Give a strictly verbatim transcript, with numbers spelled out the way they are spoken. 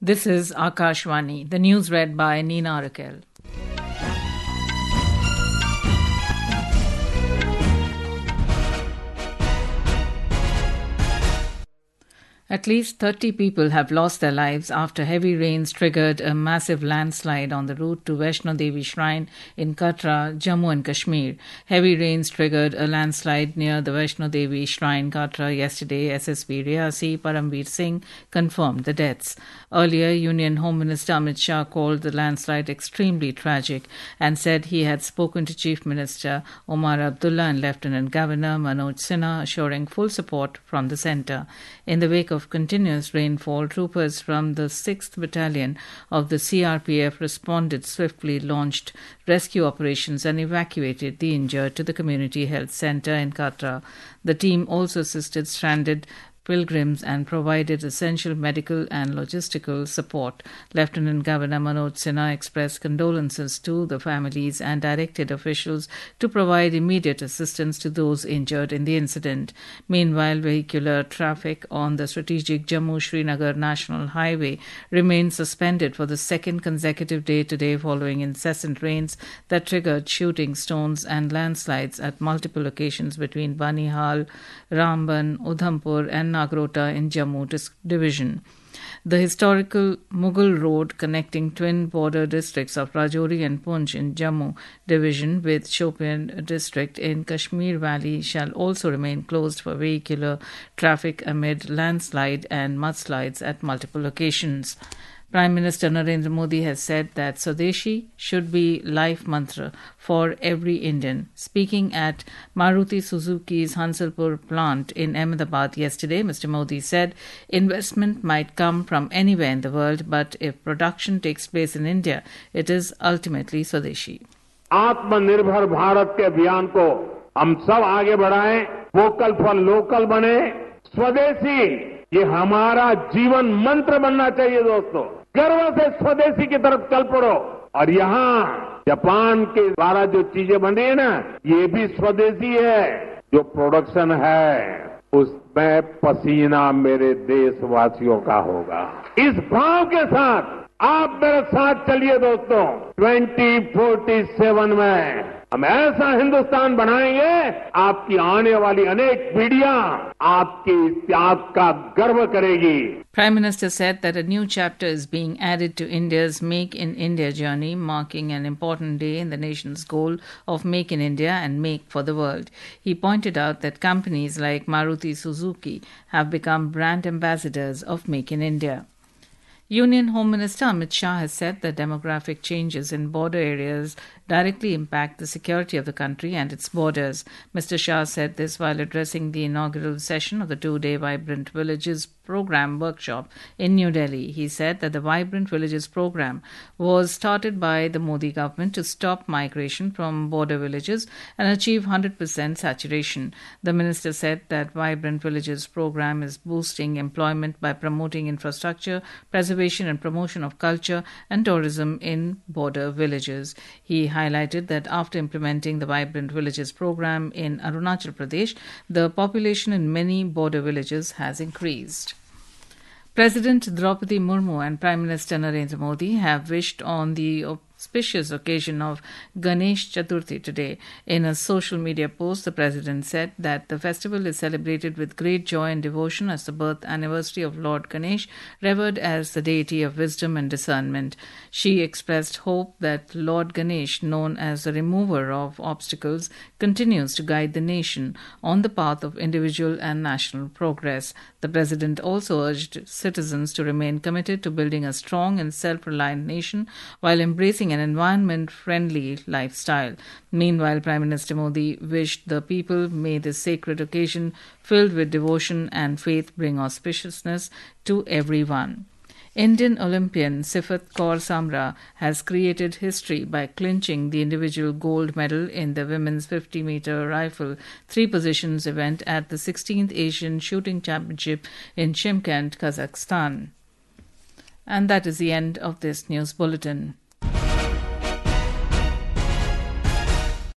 This is Akashvani. The news read by Nina Raquel. At least thirty people have lost their lives after heavy rains triggered a massive landslide on the route to Vaishno Devi Shrine in Katra, Jammu and Kashmir. Heavy rains triggered a landslide near the Vaishno Devi Shrine, Katra, yesterday. S S P Riyasi Paramveer Singh confirmed the deaths. Earlier, Union Home Minister Amit Shah called the landslide extremely tragic and said he had spoken to Chief Minister Omar Abdullah and Lieutenant Governor Manoj Sinha, assuring full support from the centre. In the wake of Of continuous rainfall, troopers from the sixth Battalion of the C R P F responded swiftly, launched rescue operations and evacuated the injured to the Community Health Centre in Katra. The team also assisted stranded pilgrims and provided essential medical and logistical support. Lieutenant Governor Manoj Sinha expressed condolences to the families and directed officials to provide immediate assistance to those injured in the incident. Meanwhile, vehicular traffic on the strategic Jammu-Srinagar National Highway remained suspended for the second consecutive day today following incessant rains that triggered shooting stones and landslides at multiple locations between Banihal, Ramban, Udhampur and Nagrota in Jammu division. The historical Mughal road connecting twin border districts of Rajouri and Poonch in Jammu division with Shopian district in Kashmir Valley shall also remain closed for vehicular traffic amid landslide and mudslides at multiple locations. Prime Minister Narendra Modi has said that Swadeshi should be life mantra for every Indian. Speaking at Maruti Suzuki's Hansalpur plant in Ahmedabad yesterday, Mister Modi said investment might come from anywhere in the world, but if production takes place in India, it is ultimately Swadeshi. आत्मनिर्भर भारत के अभियान को हम सब आगे बढ़ाएं, vocal for local बने, स्वदेशी ये हमारा जीवन मंत्र बनना चाहिए दोस्तों। गर्व से स्वदेशी की तरफ चल पड़ो और यहाँ जापान के द्वारा जो चीजें बन रही है ना, ये भी स्वदेशी है। जो प्रोडक्शन है उसमें पसीना मेरे देशवासियों का होगा। इस भाव के साथ आप मेरे साथ चलिए दोस्तों। ट्वेंटी फोर्टी सेवन में हम ऐसा हिंदुस्तान बनाएंगे, आपकी आने वाली अनेक पीढ़ियां आपके त्याग का गर्व करेगी। Prime Minister said that a new chapter is being added to India's Make in India journey, marking an important day in the nation's goal of Make in India and Make for the World. He pointed out that companies like Maruti Suzuki have become brand ambassadors of Make in India. Union Home Minister Amit Shah has said that demographic changes in border areas directly impact the security of the country and its borders. Mister Shah said this while addressing the inaugural session of the two-day Vibrant Villages program workshop in New Delhi. He said that the Vibrant Villages program was started by the Modi government to stop migration from border villages and achieve one hundred percent saturation. The minister said that Vibrant Villages program is boosting employment by promoting infrastructure, preservation and promotion of culture and tourism in border villages. He highlighted that after implementing the Vibrant Villages program in Arunachal Pradesh, the population in many border villages has increased. President Draupadi Murmu and Prime Minister Narendra Modi have wished on the auspicious occasion of Ganesh Chaturthi today. In a social media post, the President said that the festival is celebrated with great joy and devotion as the birth anniversary of Lord Ganesh, revered as the deity of wisdom and discernment. She expressed hope that Lord Ganesh, known as the remover of obstacles, continues to guide the nation on the path of individual and national progress. The President also urged citizens to remain committed to building a strong and self-reliant nation while embracing an environment-friendly lifestyle. Meanwhile, Prime Minister Modi wished the people may this sacred occasion filled with devotion and faith bring auspiciousness to everyone. Indian Olympian Sifat Kaur Samra has created history by clinching the individual gold medal in the women's fifty meter rifle three positions event at the sixteenth Asian Shooting Championship in Shymkent, Kazakhstan. And that is the end of this news bulletin.